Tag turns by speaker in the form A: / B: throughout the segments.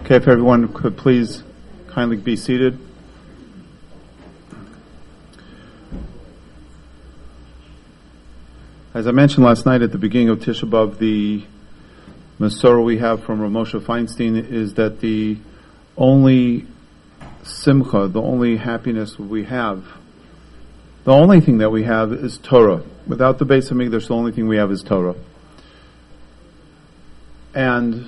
A: Okay, if everyone could please kindly be seated. As I mentioned last night at the beginning of Tisha B'Av, the Masorah we have from Rav Moshe Feinstein is that the only simcha, the only happiness we have, the only thing that we have is Torah. Without the Beis HaMikdash, the only thing we have is Torah. And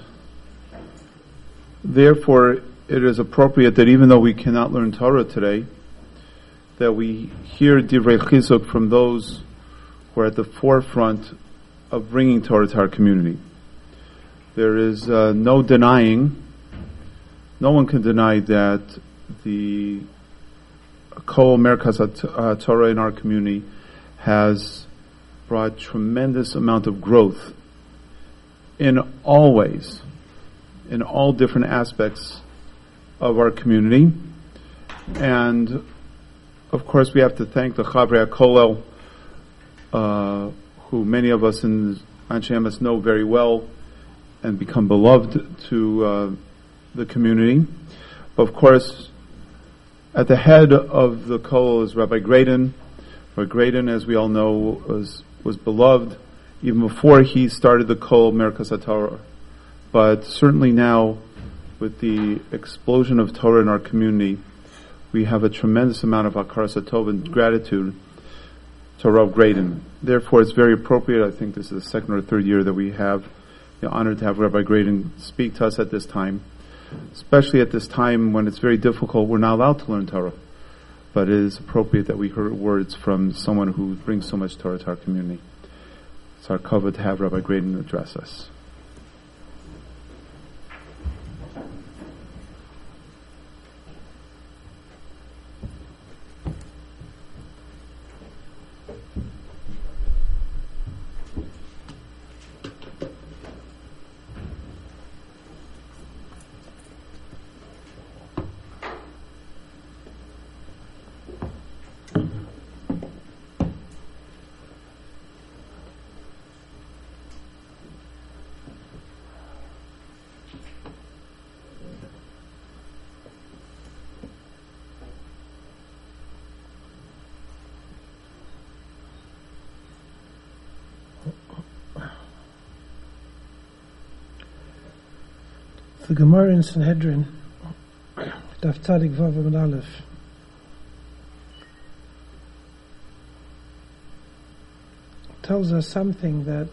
A: therefore, it is appropriate that even though we cannot learn Torah today, that we hear Divrei Chizuk from those who are at the forefront of bringing Torah to our community. There is no denying, no one can deny that the Kol Merkaz Torah in our community has brought tremendous amount of growth in all ways, in all different aspects of our community. And of course we have to thank the Chavrei HaKollel, who many of us in Anshe Emes know very well and become beloved to the community. Of course, at the head of the Kollel is Rabbi Graydon. Rabbi Graydon, as we all know, was beloved even before he started the Kol Merkaz HaTorah. But certainly now, with the explosion of Torah in our community, we have a tremendous amount of Hakaras HaTov and gratitude to Rav Graydon. Therefore, it's very appropriate. I think this is the second or third year that we have the honor to have Rabbi Graydon speak to us at this time, especially at this time when it's very difficult. We're not allowed to learn Torah, but it is appropriate that we hear words from someone who brings so much Torah to our community. It's our kavod to have Rabbi Graydon address us.
B: The Gemara in Sanhedrin, Daf Tzadik Vav Amud Aleph, tells us something that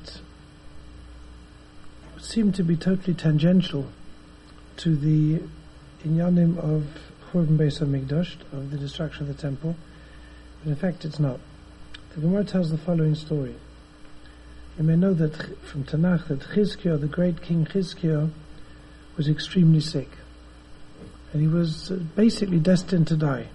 B: would seem to be totally tangential to the inyanim of Churban Beis HaMikdash, of the destruction of the temple, but in fact it's not. The Gemara tells the following story. You may know that from Tanakh that Chizkiah, the great King Chizkiah, was extremely sick, and he was basically destined to die.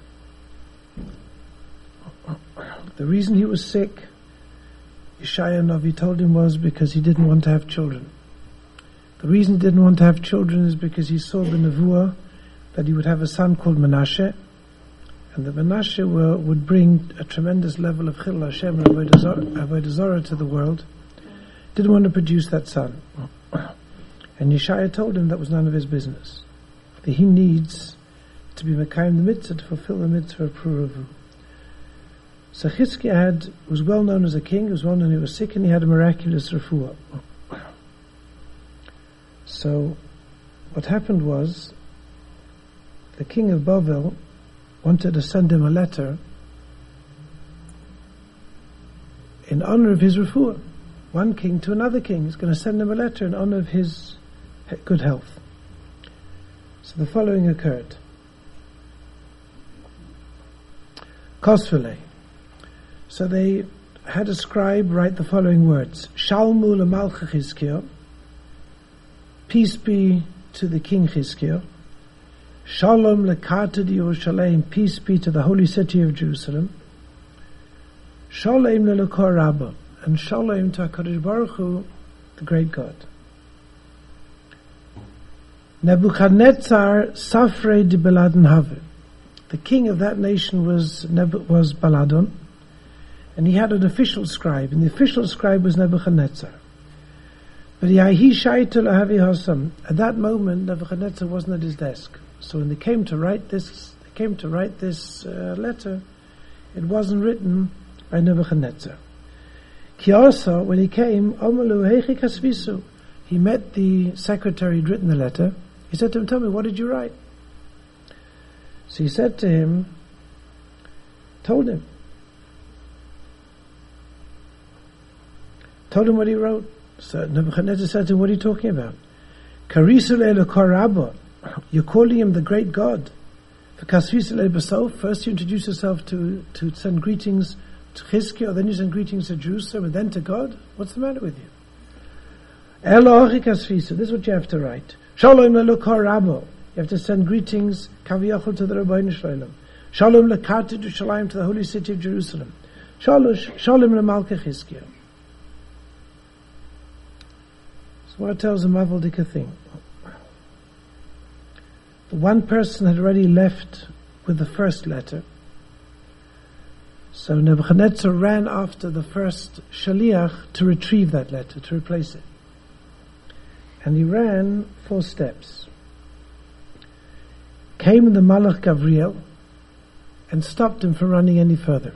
B: The reason he was sick, Yeshaya Navi told him, was because he didn't want to have children. The reason he didn't want to have children is because he saw the nevuah that he would have a son called Menashe, and that Menashe would bring a tremendous level of Chilul Hashem and Avodah Zarah to the world. Didn't want to produce that son. And Yeshaya told him that was none of his business. That he needs to be Mekayim the mitzvah, to fulfill the mitzvah of Puravu. So Chizkiah was well known as a king, he was well known he was sick, and he had a miraculous refuah. So what happened was, the king of Bavel wanted to send him a letter in honor of his refuah. One king to another king is going to send him a letter in honor of his good health. So the following occurred. Kosvele. So they had a scribe write the following words: Shalmu lemalcha Chizkiah, peace be to the king Chizkiah. Shalom lekatad Yerushalayim, peace be to the holy city of Jerusalem. Shalom lelokor Rabbah, and shalom to HaKadosh Baruch Hu, the great God. Nebuchadnezzar Safrei de Baladon Have. The king of that nation was Baladon, and he had an official scribe, and the official scribe was Nebuchadnezzar. But at that moment, Nebuchadnezzar wasn't at his desk. So when they came to write this letter, it wasn't written by Nebuchadnezzar. Kiasa, when he came, he met the secretary who'd written the letter. He said to him, "Tell me, what did you write?" So he said to him, told him what he wrote. So Nebuchadnezzar said to him, "What are you talking about? You're calling him the great God. First you introduce yourself to send greetings to Chizkiah, then you send greetings to Jerusalem, and then to God? What's the matter with you? This is what you have to write. Shalom le'lokar Rabbo. You have to send greetings, kaviyachol, to the Rabbeinu Shalom. Shalom le'karti Yerushalayim, to the holy city of Jerusalem. Shalom le'malka Chizkiah." So what tells a Mavaldika thing? The one person had already left with the first letter. So Nebuchadnezzar ran after the first shaliach to retrieve that letter, to replace it. And he ran 4 steps. Came the Malach Gabriel and stopped him from running any further.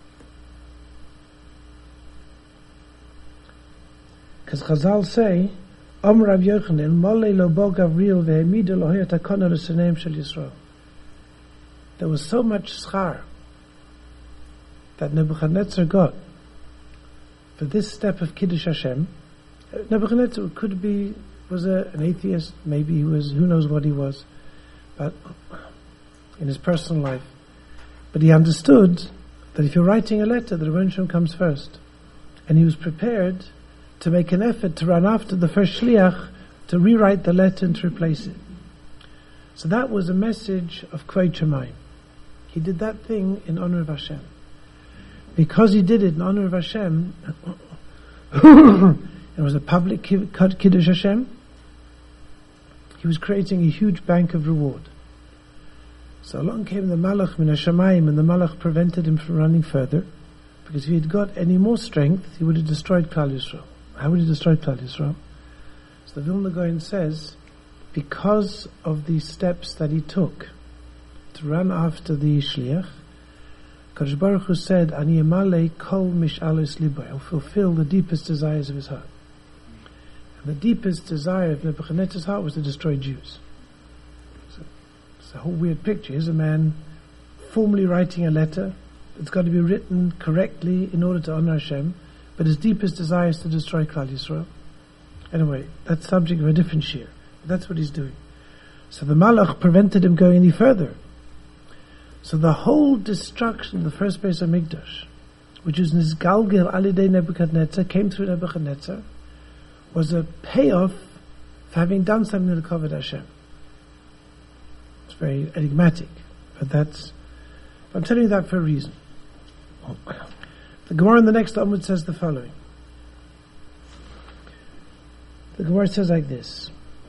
B: Because Chazal say, Rav Yochanan, Molei lo bo Gabriel ve'emidu lo hayat hakona l'seneim shel Yisrael. There was so much schar that Nebuchadnezzar got for this step of Kiddush Hashem. Nebuchadnezzar was an atheist, maybe he was, who knows what he was, but in his personal life. But he understood that if you're writing a letter, the Rebbeinu Shalom comes first. And he was prepared to make an effort to run after the first shliach to rewrite the letter and to replace it. So that was a message of Kvod Shamayim. He did that thing in honor of Hashem. Because he did it in honor of Hashem, it was a public Kiddush Hashem, he was creating a huge bank of reward. So along came the Malach min Hashamayim, and the Malach prevented him from running further, because if he had got any more strength, he would have destroyed Klal Yisrael. How would he destroy Klal Yisrael? So the Vilna Gaon says, because of the steps that he took to run after the Shliach, Kadosh Baruch Hu said, "Ani emalei kol mish'alos libo." I'll fulfill the deepest desires of his heart. And the deepest desire of Nebuchadnezzar's heart was to destroy Jews. So it's a whole weird picture. Here's a man formally writing a letter. It's got to be written correctly in order to honor Hashem, but his deepest desire is to destroy Klal Yisrael. Anyway, that's subject of a different shir. That's what he's doing. So the Malach prevented him going any further. So the whole destruction of the first Beis HaMikdash, which was Nizgalgel Alidei Nebuchadnezzar, came through Nebuchadnezzar, was a payoff for having done something to the Kavod Hashem. It's very enigmatic, but I'm telling you that for a reason. The Gemara in the next Amud says the following. The Gemara says like this: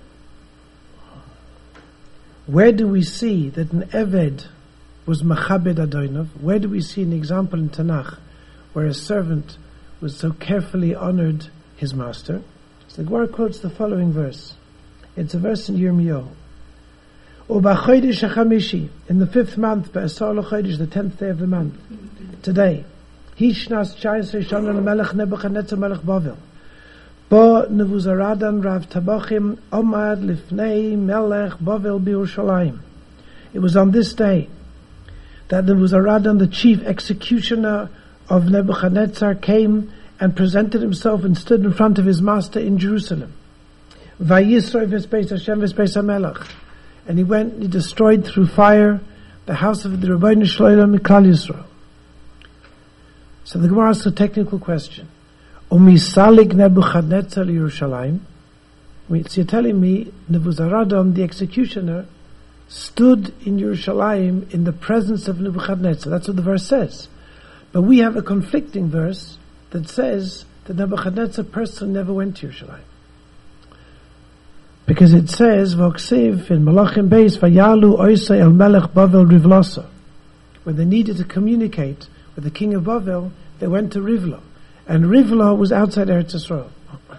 B: where do we see that an Eved was Machabed Adonov? Where do we see an example in Tanakh where a servant was so carefully honored his master? So the Gemara quotes the following verse. It's a verse in Yirmiyahu. Uba Chodesh HaChamishi, in the 5th month, Be'asar LaChodesh, the 10th day of the month, today, Hishnas Chayes Shana LaMelech Nebuchadnezzar Melech Bavel, Bo Nebuzaradan Rav Tabachim Omad Lifnei Melech Bavel B'Yerushalayim. It was on this day that Nebuzaradan, the chief executioner of Nebuchadnezzar, came and presented himself and stood in front of his master in Jerusalem. Vayisroi v'espeis Hashem v'espeis HaMelech. And he went, he destroyed through fire the house of the Rabbeinu Shalom Klal Yisrael. So the Gemara asks a technical question. Umisalig Nebuchadnezzar Yerushalayim. So you're telling me Nebuzaradan, the executioner, stood in Yerushalayim in the presence of Nebuchadnezzar. That's what the verse says. But we have a conflicting verse that says that Nebuchadnezzar personally never went to Yerushalayim. Because it says, V'oksiv in Malachim Beis, Vayalu Oisei El Melech Bavel Rivlosa. When they needed to communicate with the king of Bavel, they went to Rivla. And Rivla was outside Eretz Yisrael.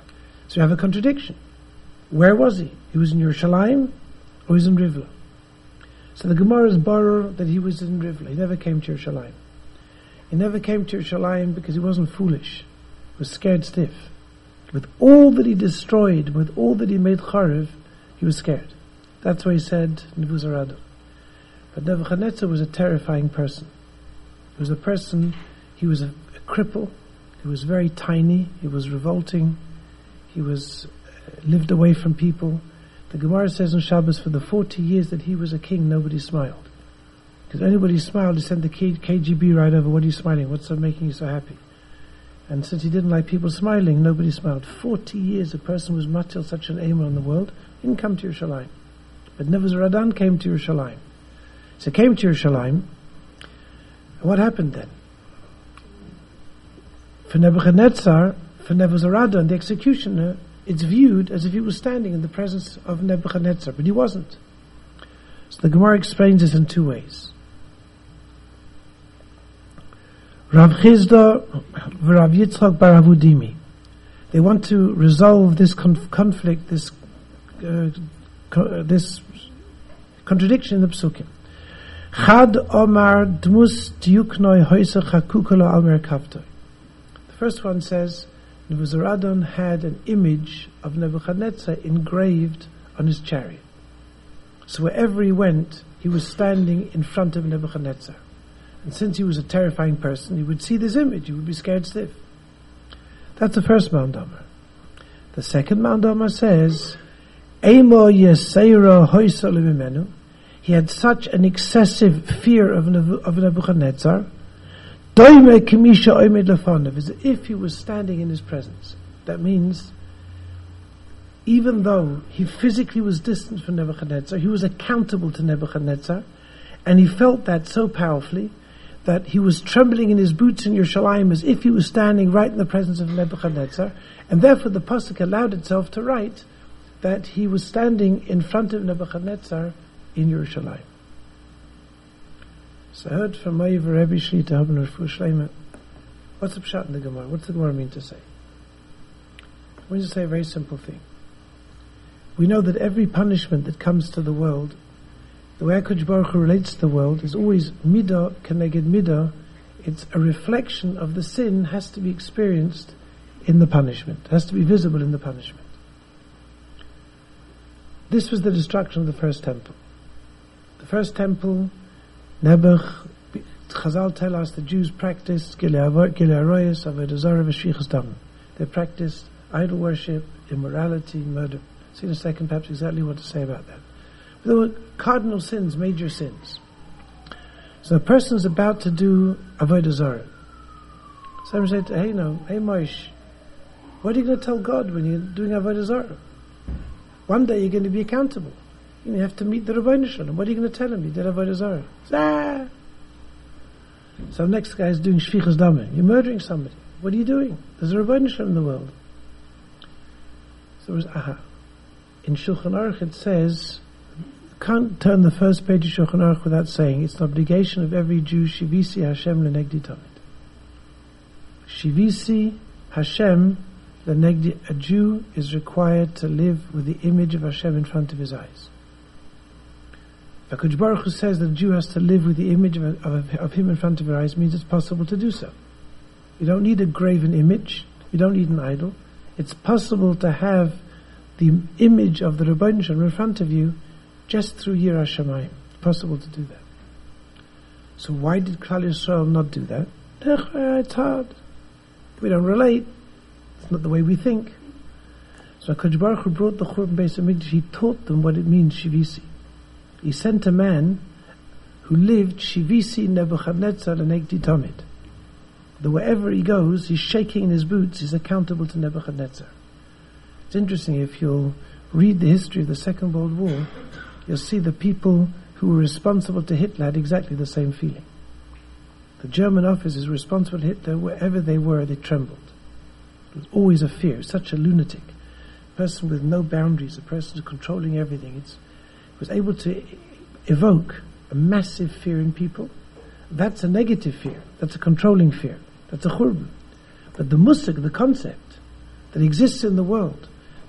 B: So you have a contradiction. Where was he? He was in Yerushalayim, or he was in Rivla? So the Gemara is borrowed that he was in Rivla. He never came to Yerushalayim. He never came to Yerushalayim because he wasn't foolish. He was scared stiff. With all that he destroyed, with all that he made charev, he was scared. That's why he said Nebuzaradon. But Nebuchadnezzar was a terrifying person. He was a person, he was a cripple, he was very tiny, he was revolting, he was lived away from people. The Gemara says on Shabbos, for the 40 years that he was a king, nobody smiled. Because anybody smiled, he sent the KGB right over, what are you smiling? What's making you so happy? And since he didn't like people smiling, nobody smiled. 40 years a person was matil such an aim on the world, he didn't come to Yerushalayim. But Nebuzaradan came to Yerushalayim. So he came to Yerushalayim. What happened then? For Nebuchadnezzar, for Nebuzaradan, the executioner, it's viewed as if he was standing in the presence of Nebuchadnezzar, but he wasn't. So the Gemara explains this in two ways. Rav Chizda v'Rav Yitzchak bar Avudimi. They want to resolve this conflict, this contradiction in the Psukim. Chad Omar Dmus Diuknoi Hoysa Chakukala al Merkavtoi. The first one says Nebuzaradon had an image of Nebuchadnezzar engraved on his chariot. So wherever he went, he was standing in front of Nebuchadnezzar. And since he was a terrifying person, he would see this image, he would be scared stiff. That's the first Mount Omar. The second Mount Omar says, Eimo Yeseira Hoysa Limimenu. He had such an excessive fear of Nebuchadnezzar, as if he was standing in his presence. That means, even though he physically was distant from Nebuchadnezzar, he was accountable to Nebuchadnezzar, and he felt that so powerfully that he was trembling in his boots in Yerushalayim as if he was standing right in the presence of Nebuchadnezzar, and therefore the pasuk allowed itself to write that he was standing in front of Nebuchadnezzar in Yerushalayim. So I heard from my Rebbe Shlita Haben Refuah Shleima. What's the pshat in the Gemara? What's the Gemara mean to say? It means to say a very simple thing. We know that every punishment that comes to the world, the way HaKadosh Baruch Hu relates to the world is always midah keneged midah. It's a reflection of the sin has to be experienced in the punishment, has to be visible in the punishment. This was the destruction of the first temple. The first temple, Nebuch, Chazal tell us the Jews practiced Gilei Aroyos, Avodah Zarah, v'Shfichas Dam. They practiced idol worship, immorality, murder. See in a second perhaps exactly what to say about that. But there were cardinal sins, major sins. So a person's about to do Avodah Zarah. Someone said, hey Moshe, what are you going to tell God when you're doing Avodah Zarah? One day you're going to be accountable. You have to meet the Rebbeinu Shalom. What are you going to tell him? You did Avodah Zarah. So next guy is doing Shfichas Dam. You're murdering somebody. What are you doing? There's a Rebbeinu Shalom in the world. So it was in Shulchan Aruch it says, you can't turn the first page of Shulchan Aruch without saying it's an obligation of every Jew, Shivisi Hashem lenegdi tamid. Shivisi Hashem lenegdi. A Jew is required to live with the image of Hashem in front of his eyes. HaKadosh Baruch Hu says that a Jew has to live with the image of him in front of your eyes, means it's possible to do so. You don't need a graven image, you don't need an idol. It's possible to have the image of the Rebbeinu Shalom in front of you just through Yirah Shamayim. It's possible to do that. So why did Klal Yisrael not do that? It's hard. We don't relate. It's not the way we think. So HaKadosh Baruch Hu brought the Churban Beis HaMikdash. He taught them what it means, Shivisi. He sent a man who lived Shivisi Nebuchadnezzar lenegdi tamid. That wherever he goes, he's shaking in his boots, he's accountable to Nebuchadnezzar. It's interesting, if you'll read the history of the Second World War, you'll see the people who were responsible to Hitler had exactly the same feeling. The German officers responsible to Hitler, wherever they were, they trembled. It was always a fear, such a lunatic. A person with no boundaries, a person who's controlling everything. It was able to evoke a massive fear in people. That's a negative fear. That's a controlling fear. That's a churban. But the musik, the concept that exists in the world,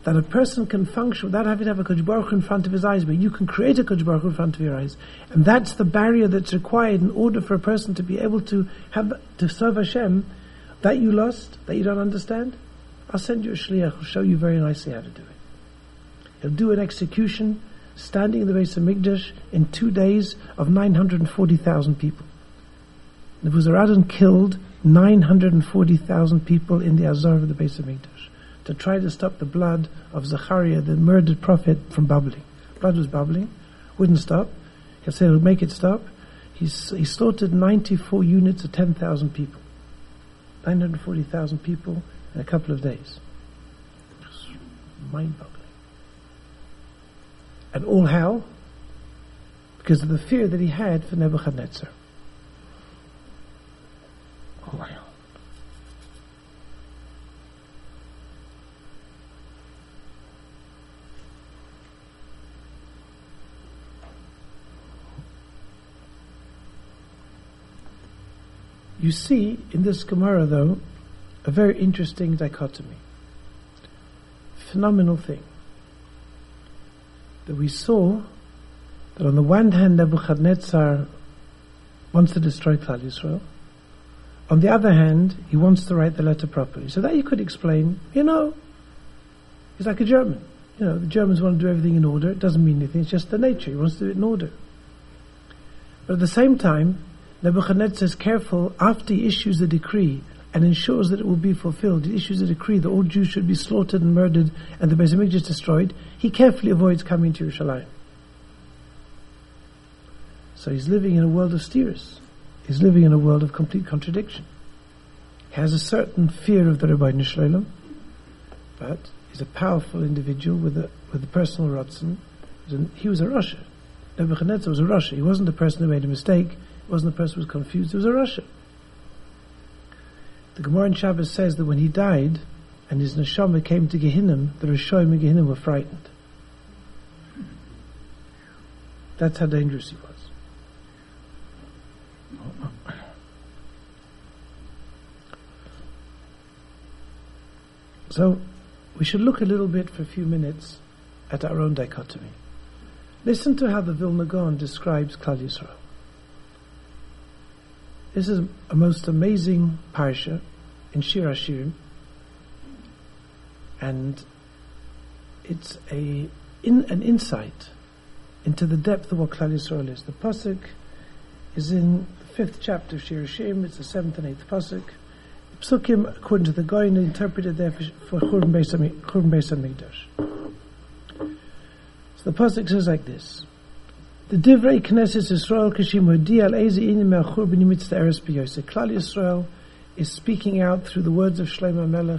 B: that a person can function without having to have a Kodesh Baruch Hu in front of his eyes, but you can create a Kodesh Baruch Hu in front of your eyes. And that's the barrier that's required in order for a person to be able to serve Hashem, that you lost, that you don't understand. I'll send you a shliach who'll show you very nicely how to do it. He'll do an execution standing in the Beis HaMikdash in 2 days of 940,000 people. Nebuzaradan killed 940,000 people in the Azor of the Beis HaMikdash to try to stop the blood of Zechariah, the murdered prophet, from bubbling. Blood was bubbling, wouldn't stop. He said he'll make it stop. He slaughtered 94 units of 10,000 people. 940,000 people in a couple of days. Mind-boggling. And all how? Because of the fear that he had for Nebuchadnezzar. All how. You see in this Gemara, though, a very interesting dichotomy. Phenomenal thing. That we saw that on the one hand Nebuchadnezzar wants to destroy Klal Yisrael. On the other hand, he wants to write the letter properly. So that you could explain, he's like a German. The Germans want to do everything in order. It doesn't mean anything, it's just the nature. He wants to do it in order. But at the same time, Nebuchadnezzar is careful after he issues the decree and ensures that it will be fulfilled. He issues a decree that all Jews should be slaughtered and murdered and the Beis HaMikdash destroyed. He carefully avoids coming to Yerushalayim. So he's living in a world of steers. He's living in a world of complete contradiction. He has a certain fear of the Rebbeinu Shalom, but he's a powerful individual with a personal ratzon. He was a Rasha. Nebuchadnezzar was a Rasha. He wasn't the person who made a mistake. He wasn't the person who was confused. He was a Rasha. The Gemara in Shabbos says that when he died and his neshama came to Gehinnom, the Rishonim in Gehinnom were frightened. That's how dangerous he was. So, we should look a little bit for a few minutes at our own dichotomy. Listen to how the Vilna Gaon describes Klal Yisrael. This is a most amazing parsha in Shir HaShirim, and it's an insight into the depth of what Klal Yisrael is. The pasuk is in the 5th chapter of Shir HaShirim. It's the 7th and 8th pasuk. Psukim, according to the Goyin, interpreted there for Churban Beis HaMikdash. So the pasuk says like this: the Divrei Knesset Yisrael kashim hodi al eze inim me'achur b'nimitz eretz b'yoseh. Klal Yisrael is speaking out through the words of Shlomo Melech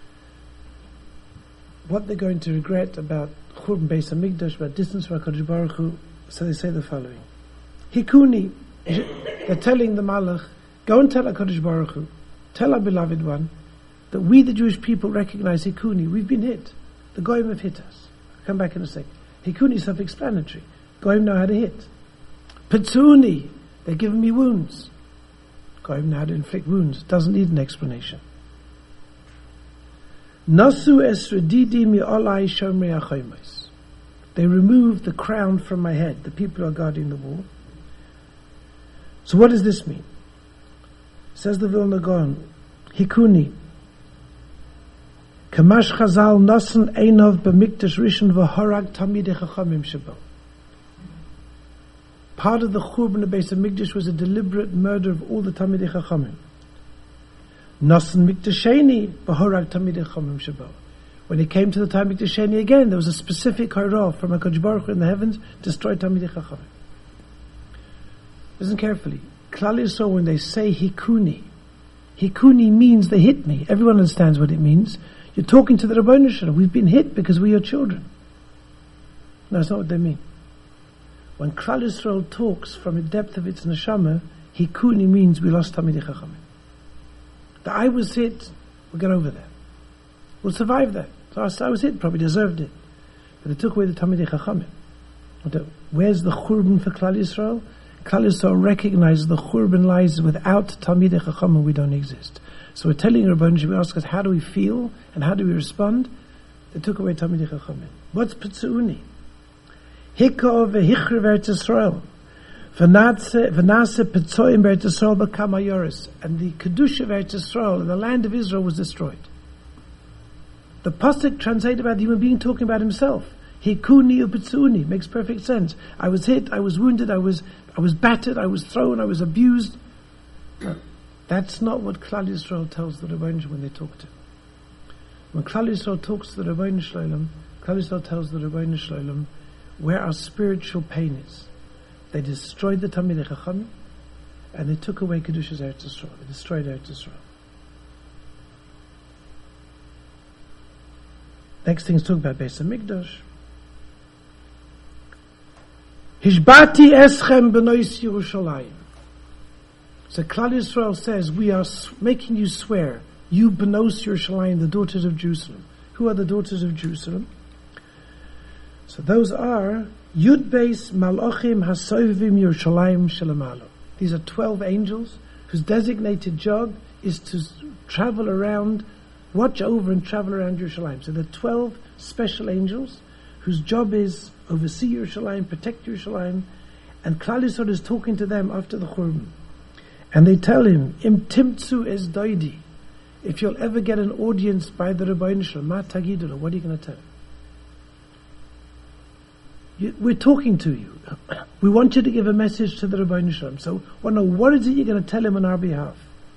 B: what they're going to regret about Churban Beis HaMikdash, about distance from HaKadosh Baruch Hu. So they say the following: Hikuni, they're telling the Malach, go and tell HaKadosh Baruch Hu, tell our beloved one, that we the Jewish people recognize Hikuni. We've been hit. The Goyim have hit us. I'll come back in a second. Hikuni is self-explanatory. Goyim know how to hit. Petzuni, they're giving me wounds. Goyim know how to inflict wounds. Doesn't need an explanation. Nasu esredidi mi olai shomrei achoymos. They removed the crown from my head, the people who are guarding the wall. So what does this mean? Says the Vilna Gaon, Hikuni, Kamash Chazal Nasan Einov B'Mikdash Rishon V'Horag Tamidei Chachamim Shebo. Part of the Churban of Beis HaMikdash was a deliberate murder of all the Tamidei Chachamim. Nasan Mikdash Sheni V'Horag Tamidei Chachamim Shebo. When it came to the time of Mikdash Sheni again, there was a specific horah from HaKadosh Baruch Hu in the heavens, destroy Tamidei Chachamim. Listen carefully. Klal Yisrael, when they say Hikuni, Hikuni means they hit me. Everyone understands what it means. You're talking to the Rebbeinu Shalom. We've been hit because we're your children. No, that's not what they mean. When Klal Yisrael talks from the depth of its neshama, Hikuni means we lost Tamidei Chachamim. The I was hit, we'll get over that. We'll survive that. So I was hit, probably deserved it. But they took away the Tamidei Chachamim. Where's the Churban for Klal Yisrael? Klal Yisrael recognizes the Churban lies without Talmidei Chachamim we don't exist. So we're telling Rebbeinu, we ask us, how do we feel and how do we respond? They took away Talmidei Chachamim. What's Petzuuni? Hikko vehichriv Eretz Yisrael. V'nase Petzoim Eretz Yisrael b'kama yoris. And the Kedusha of Eretz Yisrael, the land of Israel, was destroyed. The pasuk translated by the human being talking about himself. Hikuni u'Petzuuni makes perfect sense. I was hit, I was wounded, I was battered, I was thrown, I was abused. No, that's not what Klal Yisrael tells the Rebbeinu Shalom when they talk to him. When Klal Yisrael talks to the Rebbeinu Shalom, Klal Yisrael tells the Rebbeinu Shalom where our spiritual pain is. They destroyed the Talmidei Chachamim, and they took away Kedusha's Eretz Yisrael. They destroyed Eretz Yisrael. Next thing is talking about Beis HaMikdash. Hishbati eschem b'nois Yerushalayim. So Klal Yisrael says, we are making you swear, you b'nos Yerushalayim, the daughters of Jerusalem. Who are the daughters of Jerusalem? So those are Yud Beis Malachim Hasovim Yerushalayim Shelamalo. These are 12 angels whose designated job is to travel around, watch over and travel around Yerushalayim. So there are 12 special angels whose job is oversee Yerushalayim, protect Yerushalayim, and Klal Yisrael is talking to them after the Churban. And they tell him, Im timtzu es doidi, if you'll ever get an audience by the Rebbeinu Shalom, ma tagidulu, what are you going to tell him? We're talking to you. We want you to give a message to the Rebbeinu Shalom. So, well, no, what is it you're going to tell him on our behalf?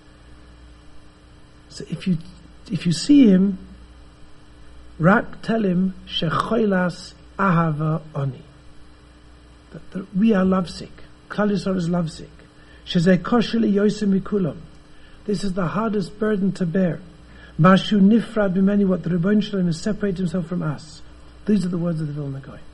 B: So if you see him, rak tell him, shechoilas ahava oni. That we are lovesick. Klal Yisrael is lovesick. Shezeh kosheli yosem mikulam. This is the hardest burden to bear. Mashu nifrad b'meni, what the Rebbeinu Shalom has separated himself from us. These are the words of the Vilna Gaon.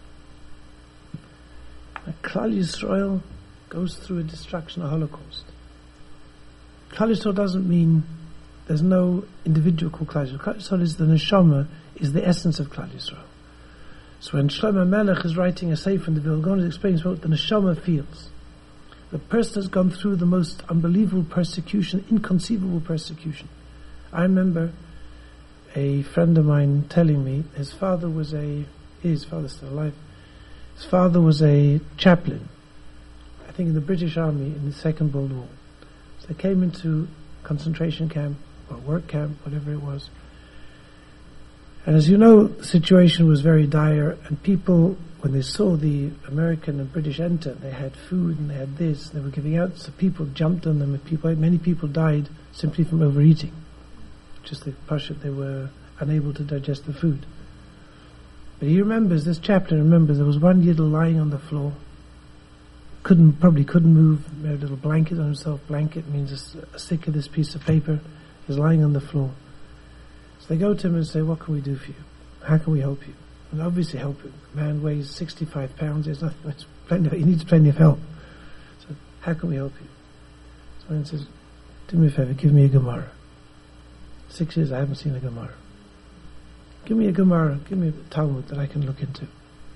B: Klal Yisrael goes through a destruction, a Holocaust. Klal Yisrael doesn't mean there's no individual called Klal Yisrael. Klal Yisrael is the neshama, is the essence of Klal Yisrael. So when Shlomo Melech is writing a sefer in the Vilna Gaon, he explains what the neshama feels. The person has gone through the most unbelievable persecution, inconceivable persecution. I remember a friend of mine telling me his father's still alive. His father was a chaplain, I think in the British Army in the Second World War. So they came into concentration camp or work camp, whatever it was. And as you know, the situation was very dire, and people, when they saw the American and British enter, they had food and they had this, and they were giving out, so people jumped on them, and many people died simply from overeating. Just the pashut, they were unable to digest the food. But he remembers, this chaplain remembers, there was one yidel lying on the floor, probably couldn't move, he had a little blanket on himself. Blanket means a stick of this piece of paper. He's lying on the floor. So they go to him and say, what can we do for you? How can we help you? And obviously help him. The man weighs 65 pounds, there's nothing, he needs plenty of help. So how can we help you? So man says, do me a favor, give me a Gemara. 6 years I haven't seen a Gemara. Give me a Gemara, give me a Talmud that I can look into.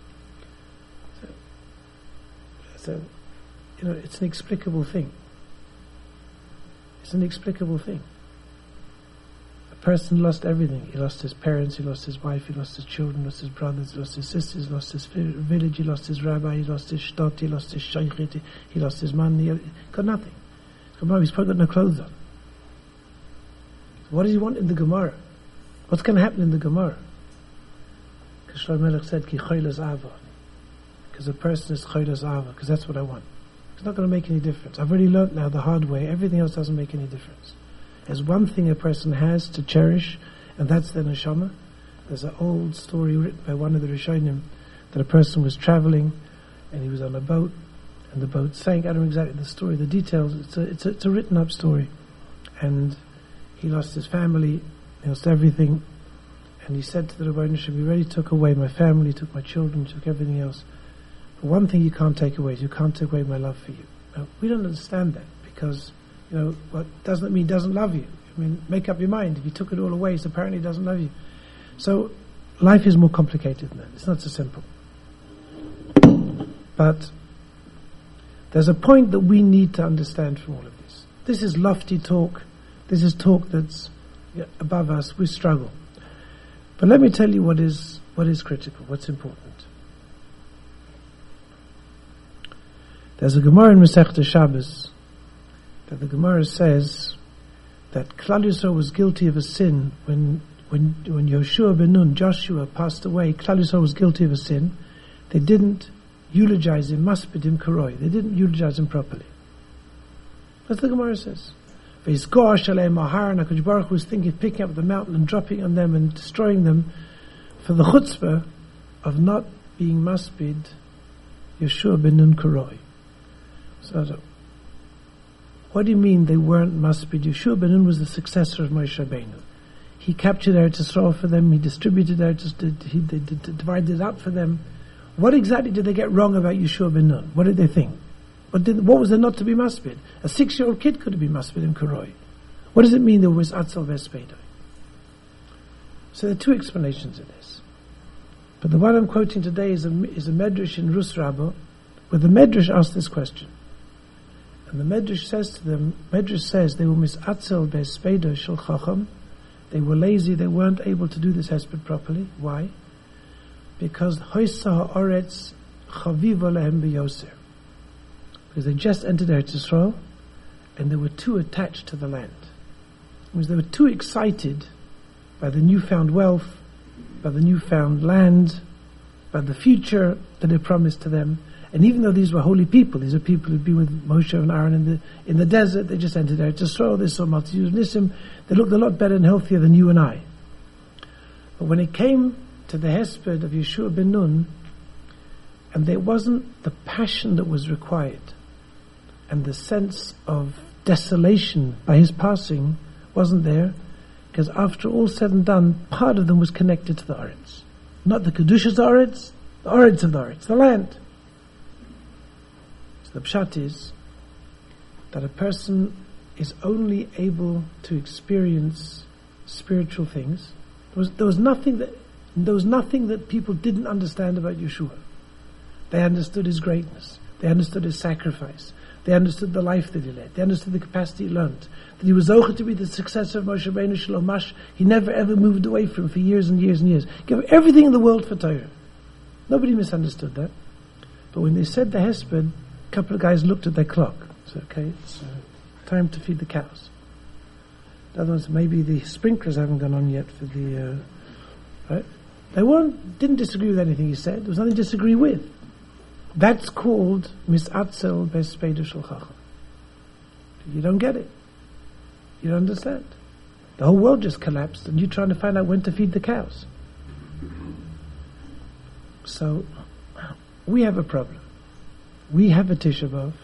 B: So it's an inexplicable thing. It's an inexplicable thing. A person lost everything. He lost his parents, he lost his wife, he lost his children, lost his brothers, he lost his sisters, he lost his village, he lost his rabbi, he lost his shtot, he lost his shaykhit, he lost his money, he got nothing. He's probably got no clothes on. So what does he want in the Gemara? What's going to happen in the Gemara? Because Shlomo Melech said, Ki choylas ava. Because a person is choylas ava, because that's what I want. It's not going to make any difference. I've already learnt now the hard way. Everything else doesn't make any difference. There's one thing a person has to cherish, and that's the neshama. There's an old story written by one of the Rishonim that a person was traveling, and he was on a boat, and the boat sank. I don't know exactly the story, the details. It's a written up story. And he lost his family, he lost everything, and he said to the Rebbeinu Shalom, he already took away my family, took my children, took everything else. But one thing you can't take away is you can't take away my love for you. Now, we don't understand that, because, what doesn't mean he doesn't love you. I mean, make up your mind. If he took it all away, so apparently he doesn't love you. So, life is more complicated than that. It's not so simple. But there's a point that we need to understand from all of this. This is lofty talk. This is talk that's above us. We struggle. But let me tell you what is critical, what's important. There's a Gemara in Masechta Shabbos that the Gemara says that Klal Yisrael was guilty of a sin when Yoshua ben Nun, Joshua, passed away. Klal Yisrael was guilty of a sin. They didn't eulogize him, maspedim karoi. They didn't eulogize him properly. That's what the Gemara says. V'yizkor shalei mahar, and HaKadosh Baruch Hu was thinking, picking up the mountain and dropping on them and destroying them for the chutzpah of not being maspid Yoshua ben Nun karoi. So, what do you mean they weren't maspid? Yoshua ben Nun was the successor of Moshe Rabbeinu. He captured Eretz Yisrael for them. He distributed he divided it up for them. What exactly did they get wrong about Yoshua ben Nun? What did they think? What was there not to be maspid? A 6-year-old kid could have been maspid in Karoi. What does it mean there was Atzel Vespeda? So there are two explanations of this. But the one I'm quoting today is a Medrash in Rus Rabbah, where the Medrash asks this question. And the Medrash says to them, Medrash says they were misatzel be'espeda shel chacham. They were lazy, they weren't able to do this hesped properly. Why? Because hoisa ha'oretz chaviva lehem beyoser. Because they just entered Eretz Yisrael, and they were too attached to the land. It means they were too excited by the newfound wealth, by the newfound land, by the future that it promised to them. And even though these were holy people, these are people who'd been with Moshe and Aaron in the desert, they just entered Eretz Yisrael, they saw multitudes of Nissim, they looked a lot better and healthier than you and I. But when it came to the hesped of Yoshua ben Nun, and there wasn't the passion that was required, and the sense of desolation by his passing wasn't there, because after all said and done, part of them was connected to the Oretz. Not the Kedushas Oretz, the Oretz of the Oretz, the land. The pshat is that a person is only able to experience spiritual things. There was nothing that people didn't understand about Yeshua. They understood his greatness. They understood his sacrifice. They understood the life that he led. They understood the capacity he learned. That he was zocher to be the successor of Moshe Rabbeinu Shalom Mash. He never ever moved away from him for years and years and years. Gave everything in the world for Torah. Nobody misunderstood that. But when they said the hesped, a couple of guys looked at their clock. So, okay, it's time to feed the cows. In other words, maybe the sprinklers haven't gone on yet for the, right? They didn't disagree with anything he said. There was nothing to disagree with. That's called misatzel bespeda shel chacham. You don't get it. You don't understand. The whole world just collapsed and you're trying to find out when to feed the cows. So, we have a problem. We have a Tisha B'Av,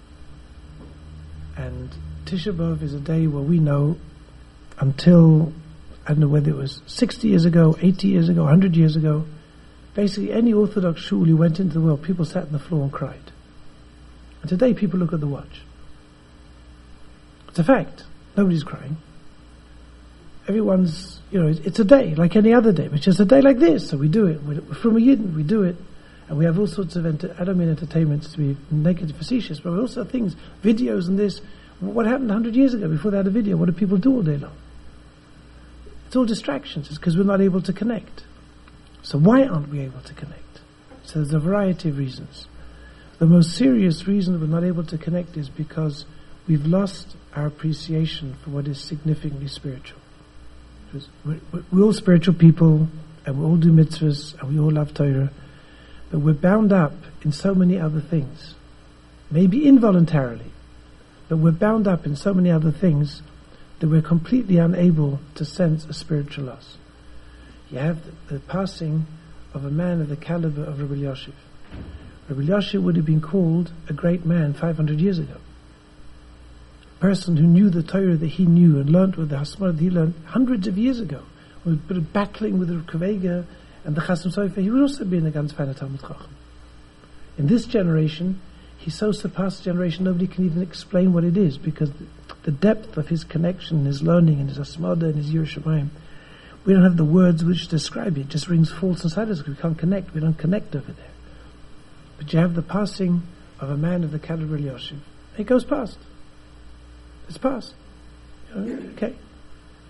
B: and Tisha B'Av is a day where we know until, I don't know whether it was 60 years ago, 80 years ago, 100 years ago, basically any Orthodox shul you went into the world, people sat on the floor and cried. And today people look at the watch. It's a fact. Nobody's crying. Everyone's, it's a day like any other day, but it's just a day like this, so we do it. We're from a Yidden, we do it. And we have all sorts of, I don't mean entertainment to be negative, facetious, but also things, videos and this. What happened 100 years ago before they had a video? What do people do all day long? It's all distractions. It's because we're not able to connect. So why aren't we able to connect? So there's a variety of reasons. The most serious reason we're not able to connect is because we've lost our appreciation for what is significantly spiritual. Because we're all spiritual people, and we all do mitzvahs, and we all love Torah. But we're bound up in so many other things, maybe involuntarily, but we're bound up in so many other things that we're completely unable to sense a spiritual loss. You have the passing of a man of the caliber of Rabbi Elyashiv. Rabbi Elyashiv would have been called a great man 500 years ago. A person who knew the Torah that he knew and learned with the Hasmar that he learned hundreds of years ago, was battling with the Kavega and the Chasam Sofer. He would also be in the ganz feine Talmud Chacham. In this generation, he so surpassed the generation, nobody can even explain what it is, because the depth of his connection, his learning, and his Asmada, and his Yerushalayim, we don't have the words which describe it. It just rings false inside us. We can't connect. We don't connect over there. But you have the passing of a man of the caliber of Elyashiv. It goes past. It's past. Okay.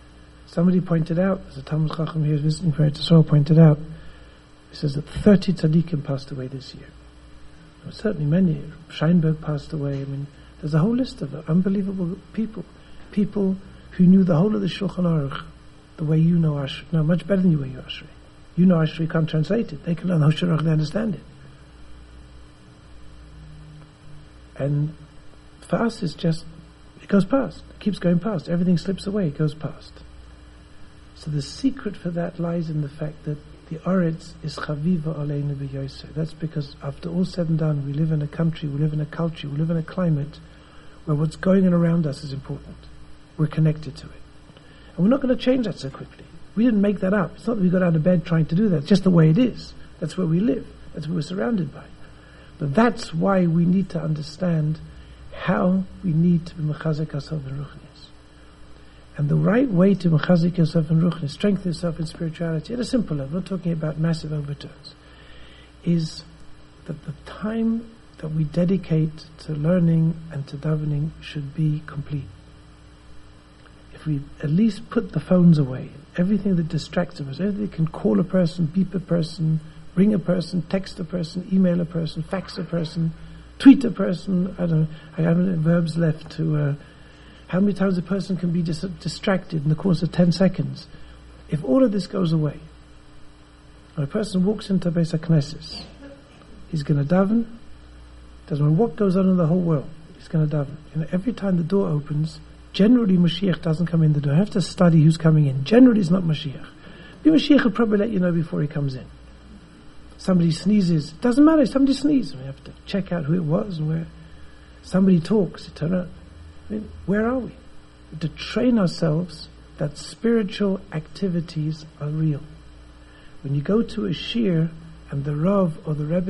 B: Somebody pointed out, as a Talmud Chacham here visiting from Eretz Yisrael pointed out, he says that 30 tzaddikim passed away this year. Certainly many. Scheinberg passed away. I mean, there's a whole list of unbelievable people. People who knew the whole of the Shulchan Aruch the way you know Ashrei. No, much better than you know Ashrei. You know Ashrei, you can't translate it. They can learn the Shulchan Aruch, they understand it. And for us, it's just, it goes past. It keeps going past. Everything slips away, it goes past. So the secret for that lies in the fact that the Oretz is Chaviva Aleinu B'Yoseh. That's because after all said and done, we live in a country, we live in a culture, we live in a climate where what's going on around us is important. We're connected to it. And we're not going to change that so quickly. We didn't make that up. It's not that we got out of bed trying to do that. It's just the way it is. That's where we live. That's what we're surrounded by. But that's why we need to understand how we need to be Mechazek ourselves in Ruchnius. And the right way to Mechazik yourself in Ruchnius, strengthen yourself in spirituality, at a simple level, not talking about massive overtones, is that the time that we dedicate to learning and to davening should be complete. If we at least put the phones away, everything that distracts us, everything that can call a person, beep a person, ring a person, text a person, email a person, fax a person, tweet a person, I don't know, I haven't verbs left to... how many times a person can be distracted in the course of 10 seconds? If all of this goes away, when a person walks into Beis HaKnesses, he's going to daven. Doesn't matter what goes on in the whole world, he's going to daven. You know, every time the door opens, generally Mashiach doesn't come in the door. I have to study who's coming in. Generally it's not Mashiach. The Mashiach will probably let you know before he comes in. Somebody sneezes. Doesn't matter, somebody sneezes. We have to check out who it was and where. Somebody talks, you turn around. I mean, where are we? To train ourselves that spiritual activities are real. When you go to a shir and the Rav or the Rebbe